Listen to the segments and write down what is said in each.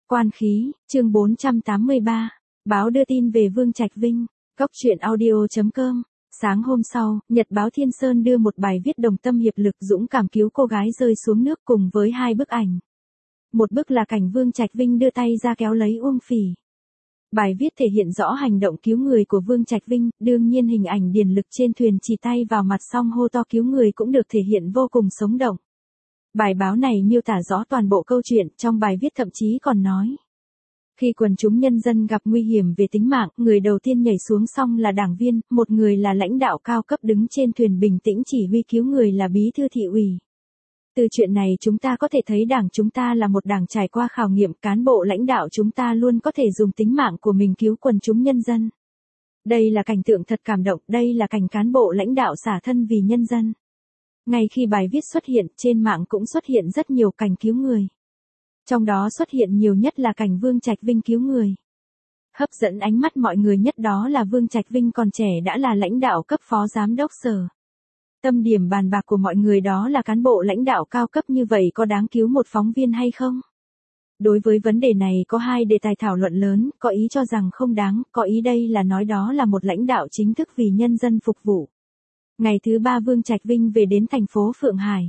Quan khí, chương 483. Báo đưa tin về Vương Trạch Vinh. Góc truyện audio.com. Sáng hôm sau, Nhật báo Thiên Sơn đưa một bài viết đồng tâm hiệp lực dũng cảm cứu cô gái rơi xuống nước cùng với hai bức ảnh. Một bức là cảnh Vương Trạch Vinh đưa tay ra kéo lấy Uông Phỉ. Bài viết thể hiện rõ hành động cứu người của Vương Trạch Vinh, đương nhiên hình ảnh Điền Lực trên thuyền chỉ tay vào mặt xong hô to cứu người cũng được thể hiện vô cùng sống động. Bài báo này miêu tả rõ toàn bộ câu chuyện, trong bài viết thậm chí còn nói. Khi quần chúng nhân dân gặp nguy hiểm về tính mạng, người đầu tiên nhảy xuống xong là đảng viên, một người là lãnh đạo cao cấp đứng trên thuyền bình tĩnh chỉ huy cứu người là bí thư thị ủy. Từ chuyện này chúng ta có thể thấy đảng chúng ta là một đảng trải qua khảo nghiệm, cán bộ lãnh đạo chúng ta luôn có thể dùng tính mạng của mình cứu quần chúng nhân dân. Đây là cảnh tượng thật cảm động, đây là cảnh cán bộ lãnh đạo xả thân vì nhân dân. Ngay khi bài viết xuất hiện, trên mạng cũng xuất hiện rất nhiều cảnh cứu người. Trong đó xuất hiện nhiều nhất là cảnh Vương Trạch Vinh cứu người. Hấp dẫn ánh mắt mọi người nhất đó là Vương Trạch Vinh còn trẻ đã là lãnh đạo cấp phó giám đốc sở. Tâm điểm bàn bạc của mọi người đó là cán bộ lãnh đạo cao cấp như vậy có đáng cứu một phóng viên hay không? Đối với vấn đề này có hai đề tài thảo luận lớn, có ý cho rằng không đáng, có ý đây là nói đó là một lãnh đạo chính thức vì nhân dân phục vụ. Ngày thứ ba Vương Trạch Vinh về đến thành phố Phượng Hải.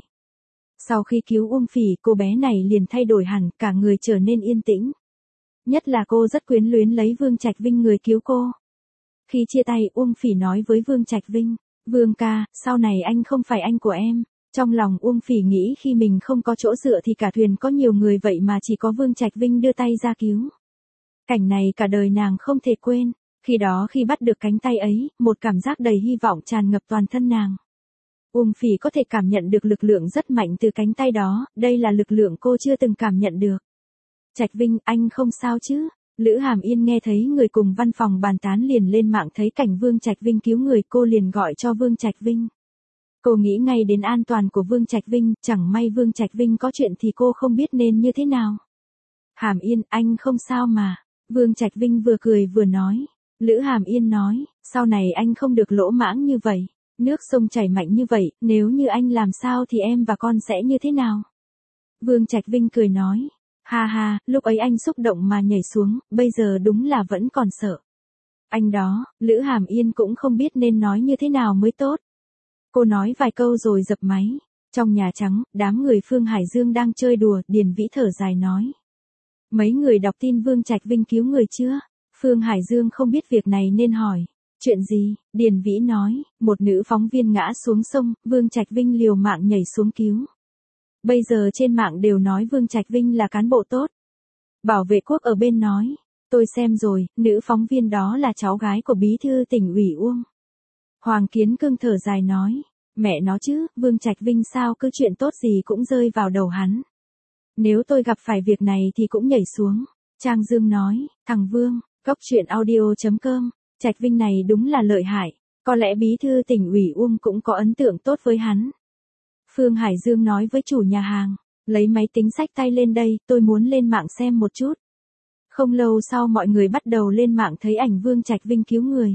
Sau khi cứu Uông Phỉ, cô bé này liền thay đổi hẳn, cả người trở nên yên tĩnh. Nhất là cô rất quyến luyến lấy Vương Trạch Vinh người cứu cô. Khi chia tay, Uông Phỉ nói với Vương Trạch Vinh, Vương ca, sau này anh không phải anh của em. Trong lòng Uông Phỉ nghĩ khi mình không có chỗ dựa thì cả thuyền có nhiều người vậy mà chỉ có Vương Trạch Vinh đưa tay ra cứu. Cảnh này cả đời nàng không thể quên. Khi đó khi bắt được cánh tay ấy, một cảm giác đầy hy vọng tràn ngập toàn thân nàng. Uông Phỉ có thể cảm nhận được lực lượng rất mạnh từ cánh tay đó, đây là lực lượng cô chưa từng cảm nhận được. Trạch Vinh, anh không sao chứ? Lữ Hàm Yên nghe thấy người cùng văn phòng bàn tán liền lên mạng thấy cảnh Vương Trạch Vinh cứu người, cô liền gọi cho Vương Trạch Vinh. Cô nghĩ ngay đến an toàn của Vương Trạch Vinh, chẳng may Vương Trạch Vinh có chuyện thì cô không biết nên như thế nào. Hàm Yên, anh không sao mà. Vương Trạch Vinh vừa cười vừa nói. Lữ Hàm Yên nói, sau này anh không được lỗ mãng như vậy. Nước sông chảy mạnh như vậy, nếu như anh làm sao thì em và con sẽ như thế nào? Vương Trạch Vinh cười nói, ha ha, lúc ấy anh xúc động mà nhảy xuống, bây giờ đúng là vẫn còn sợ. Anh đó, Lữ Hàm Yên cũng không biết nên nói như thế nào mới tốt. Cô nói vài câu rồi dập máy. Trong Nhà Trắng, đám người Phương Hải Dương đang chơi đùa, Điền Vĩ thở dài nói. Mấy người đọc tin Vương Trạch Vinh cứu người chưa? Phương Hải Dương không biết việc này nên hỏi. Chuyện gì? Điền Vĩ nói, một nữ phóng viên ngã xuống sông, Vương Trạch Vinh liều mạng nhảy xuống cứu. Bây giờ trên mạng đều nói Vương Trạch Vinh là cán bộ tốt. Bảo vệ quốc ở bên nói, tôi xem rồi, nữ phóng viên đó là cháu gái của bí thư tỉnh ủy Uông. Hoàng Kiến Cương thở dài nói, mẹ nó chứ, Vương Trạch Vinh sao cứ chuyện tốt gì cũng rơi vào đầu hắn. Nếu tôi gặp phải việc này thì cũng nhảy xuống. Trang Dương nói, thằng Vương, góc truyện audio.com. Trạch Vinh này đúng là lợi hại, có lẽ bí thư tỉnh ủy Uông cũng có ấn tượng tốt với hắn. Phương Hải Dương nói với chủ nhà hàng, lấy máy tính xách tay lên đây, tôi muốn lên mạng xem một chút. Không lâu sau mọi người bắt đầu lên mạng thấy ảnh Vương Trạch Vinh cứu người.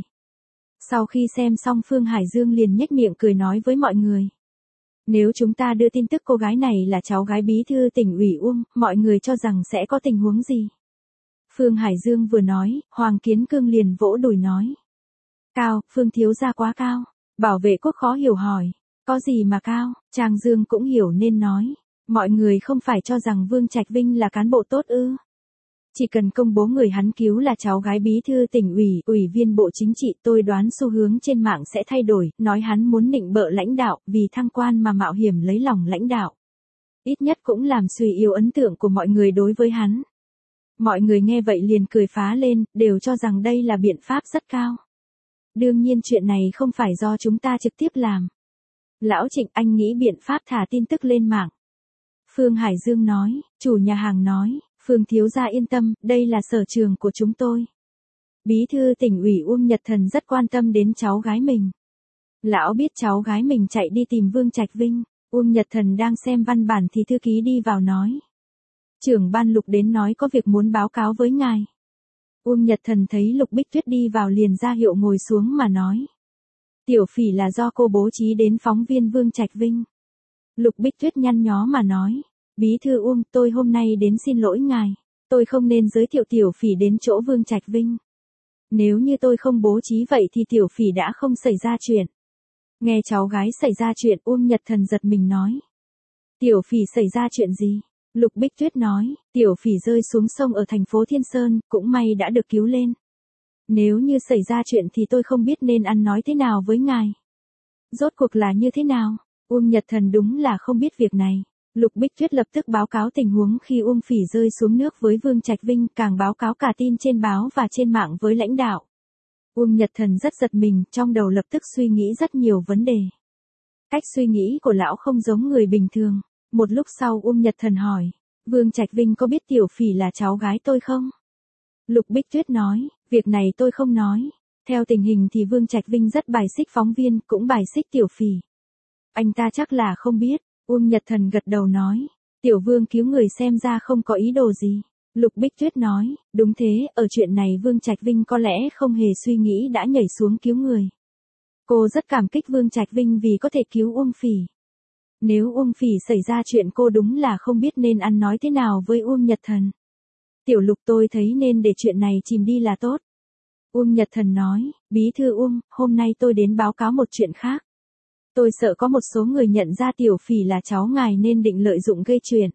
Sau khi xem xong Phương Hải Dương liền nhếch miệng cười nói với mọi người. Nếu chúng ta đưa tin tức cô gái này là cháu gái bí thư tỉnh ủy Uông, mọi người cho rằng sẽ có tình huống gì? Phương Hải Dương vừa nói, Hoàng Kiến Cương liền vỗ đùi nói. Cao, Phương thiếu gia quá cao. Bảo vệ quốc khó hiểu hỏi. Có gì mà cao? Trang Dương cũng hiểu nên nói. Mọi người không phải cho rằng Vương Trạch Vinh là cán bộ tốt ư? Chỉ cần công bố người hắn cứu là cháu gái bí thư tỉnh ủy, ủy viên bộ chính trị, tôi đoán xu hướng trên mạng sẽ thay đổi, nói hắn muốn nịnh bợ lãnh đạo, vì thăng quan mà mạo hiểm lấy lòng lãnh đạo. Ít nhất cũng làm suy yếu ấn tượng của mọi người đối với hắn. Mọi người nghe vậy liền cười phá lên, đều cho rằng đây là biện pháp rất cao. Đương nhiên chuyện này không phải do chúng ta trực tiếp làm. Lão Trịnh, anh nghĩ biện pháp thả tin tức lên mạng. Phương Hải Dương nói, chủ nhà hàng nói, Phương thiếu gia yên tâm, đây là sở trường của chúng tôi. Bí thư tỉnh ủy Uông Nhật Thần rất quan tâm đến cháu gái mình. Lão biết cháu gái mình chạy đi tìm Vương Trạch Vinh, Uông Nhật Thần đang xem văn bản thì thư ký đi vào nói. Trưởng ban Lục đến nói có việc muốn báo cáo với ngài. Uông Nhật Thần thấy Lục Bích Tuyết đi vào liền ra hiệu ngồi xuống mà nói. Tiểu Phỉ là do cô bố trí đến phóng viên Vương Trạch Vinh. Lục Bích Tuyết nhăn nhó mà nói. Bí thư Uông, tôi hôm nay đến xin lỗi ngài. Tôi không nên giới thiệu Tiểu Phỉ đến chỗ Vương Trạch Vinh. Nếu như tôi không bố trí vậy thì Tiểu Phỉ đã không xảy ra chuyện. Nghe cháu gái xảy ra chuyện, Nhật Thần giật mình nói. Tiểu Phỉ xảy ra chuyện gì? Lục Bích Tuyết nói, Tiểu Phỉ rơi xuống sông ở thành phố Thiên Sơn, cũng may đã được cứu lên. Nếu như xảy ra chuyện thì tôi không biết nên ăn nói thế nào với ngài. Rốt cuộc là như thế nào? Nhật Thần đúng là không biết việc này. Lục Bích Tuyết lập tức báo cáo tình huống khi Phỉ rơi xuống nước với Vương Trạch Vinh, càng báo cáo cả tin trên báo và trên mạng với lãnh đạo. Nhật Thần rất giật mình, trong đầu lập tức suy nghĩ rất nhiều vấn đề. Cách suy nghĩ của lão không giống người bình thường. Một lúc sau Nhật Thần hỏi, Vương Trạch Vinh có biết Tiểu Phỉ là cháu gái tôi không? Lục Bích Tuyết nói, việc này tôi không nói. Theo tình hình thì Vương Trạch Vinh rất bài xích phóng viên, cũng bài xích Tiểu Phỉ. Anh ta chắc là không biết. Nhật Thần gật đầu nói, Tiểu Vương cứu người xem ra không có ý đồ gì. Lục Bích Tuyết nói, đúng thế, ở chuyện này Vương Trạch Vinh có lẽ không hề suy nghĩ đã nhảy xuống cứu người. Cô rất cảm kích Vương Trạch Vinh vì có thể cứu Phỉ. Nếu Phỉ xảy ra chuyện cô đúng là không biết nên ăn nói thế nào với Nhật Thần. Tiểu Lục, tôi thấy nên để chuyện này chìm đi là tốt. Nhật Thần nói, Bí thư hôm nay tôi đến báo cáo một chuyện khác. Tôi sợ có một số người nhận ra Tiểu Phỉ là cháu ngài nên định lợi dụng gây chuyện.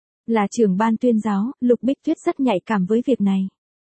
Là trưởng ban tuyên giáo, Lục Bích Tuyết rất nhạy cảm với việc này.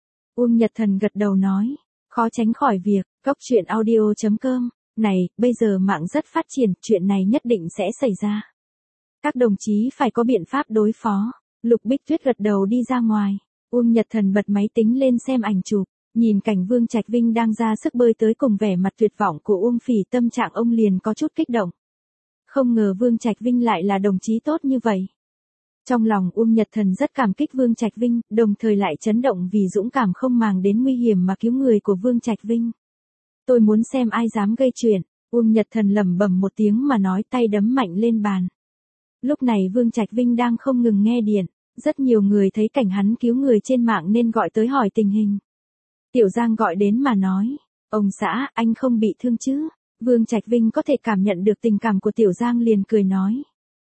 Nhật Thần gật đầu nói, khó tránh khỏi việc, coctruyện.audio.com. Này, bây giờ mạng rất phát triển, chuyện này nhất định sẽ xảy ra. Các đồng chí phải có biện pháp đối phó. Lục Bích Tuyết gật đầu đi ra ngoài. Nhật Thần bật máy tính lên xem ảnh chụp, nhìn cảnh Vương Trạch Vinh đang ra sức bơi tới cùng vẻ mặt tuyệt vọng của Phỉ, tâm trạng ông liền có chút kích động. Không ngờ Vương Trạch Vinh lại là đồng chí tốt như vậy. Trong lòng Nhật Thần rất cảm kích Vương Trạch Vinh, đồng thời lại chấn động vì dũng cảm không màng đến nguy hiểm mà cứu người của Vương Trạch Vinh. Tôi muốn xem ai dám gây chuyện. Nhật Thần lẩm bẩm một tiếng mà nói, tay đấm mạnh lên bàn. Lúc này Vương Trạch Vinh đang không ngừng nghe điện. Rất nhiều người thấy cảnh hắn cứu người trên mạng nên gọi tới hỏi tình hình. Tiểu Giang gọi đến mà nói, ông xã, anh không bị thương chứ? Vương Trạch Vinh có thể cảm nhận được tình cảm của Tiểu Giang liền cười nói.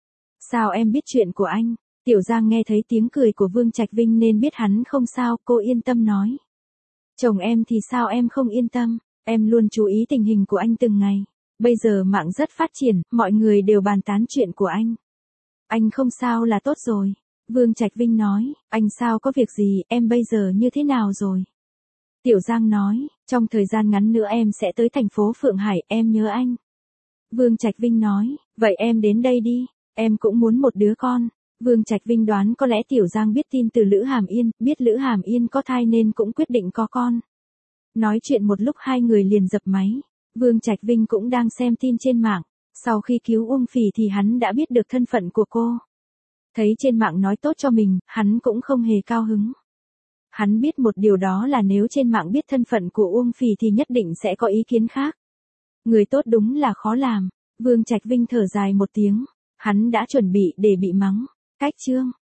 Sao em biết chuyện của anh? Tiểu Giang nghe thấy tiếng cười của Vương Trạch Vinh nên biết hắn không sao, cô yên tâm nói. Chồng em thì sao em không yên tâm, em luôn chú ý tình hình của anh từng ngày. Bây giờ mạng rất phát triển, mọi người đều bàn tán chuyện của anh. Anh không sao là tốt rồi. Vương Trạch Vinh nói, anh sao có việc gì, em bây giờ như thế nào rồi? Tiểu Giang nói, trong thời gian ngắn nữa em sẽ tới thành phố Phượng Hải, em nhớ anh. Vương Trạch Vinh nói, vậy em đến đây đi, em cũng muốn một đứa con. Vương Trạch Vinh đoán có lẽ Tiểu Giang biết tin từ Lữ Hàm Yên, biết Lữ Hàm Yên có thai nên cũng quyết định có con. Nói chuyện một lúc hai người liền dập máy. Vương Trạch Vinh cũng đang xem tin trên mạng. Sau khi cứu Phỉ thì hắn đã biết được thân phận của cô. Thấy trên mạng nói tốt cho mình, hắn cũng không hề cao hứng. Hắn biết một điều đó là nếu trên mạng biết thân phận của Phỉ thì nhất định sẽ có ý kiến khác. Người tốt đúng là khó làm. Vương Trạch Vinh thở dài một tiếng. Hắn đã chuẩn bị để bị mắng. Cách chương